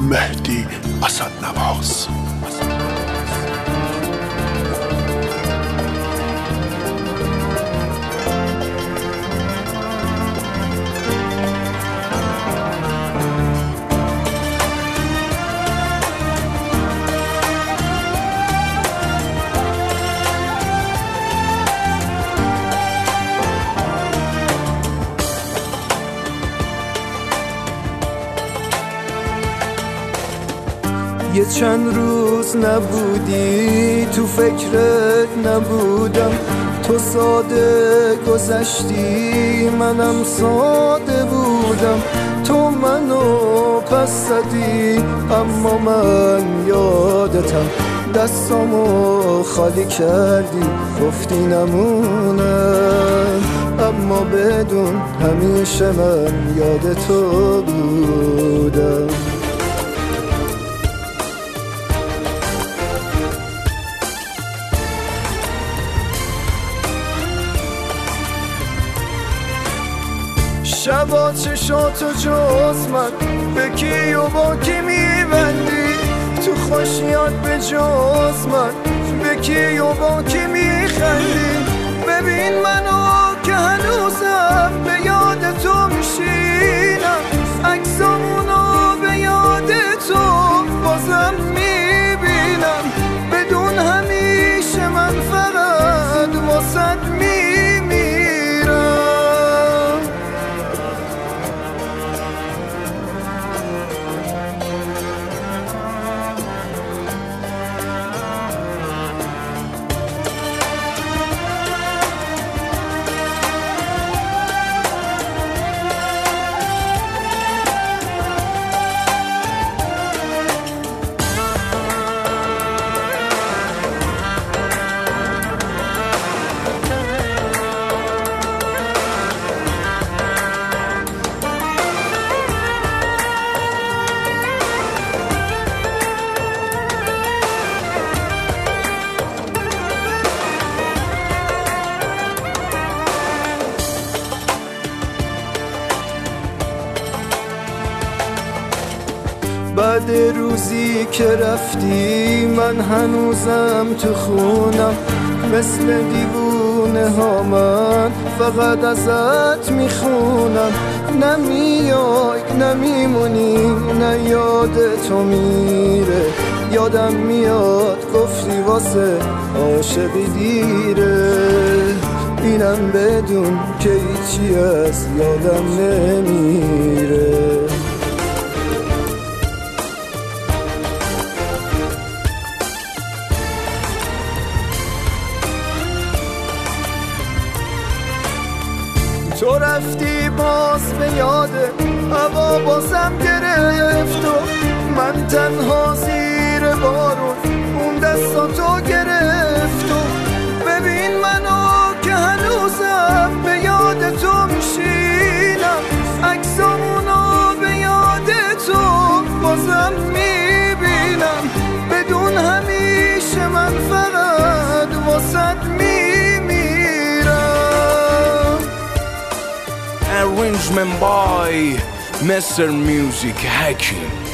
مهدی اسدنواز. یه چند روز نبودی تو فکرت نبودم، تو ساده گذشتی منم ساده بودم، تو منو پس زدی اما من یادتم، دستامو خالی کردی گفتی نمونم، اما بدون همیشه من یاد تو بودم. شبا چشاتو جز من به کی و با کی میبندی، تو خوشیات به جز من به کی و با کی میخندی، ببین منو که هنوزم به یاد تو میشینم، عکسامونو به یاد تو بازم میبینم، بدون همیشه من فقط واسد بعد روزی که رفتی من هنوزم تو خونم، مثل دیوونه ها من فقط ازت میخونم، نمیای نمیمونی نه یاد تو میره، یادم میاد گفتی واسه عاشقی دیره، اینم بدون که هیچی از یادم نمیره. تو رفتی باز به یاده هوا بازم گرفت و من تنها زیر بارون اون دستاتو گرفت و ببین منو که هنوزم به یاد تو میشینم، عکسامونو به یاد تو بازم میبینم، بدون همیشه من فقط واسد Arrangement by Mr. Music Hacking.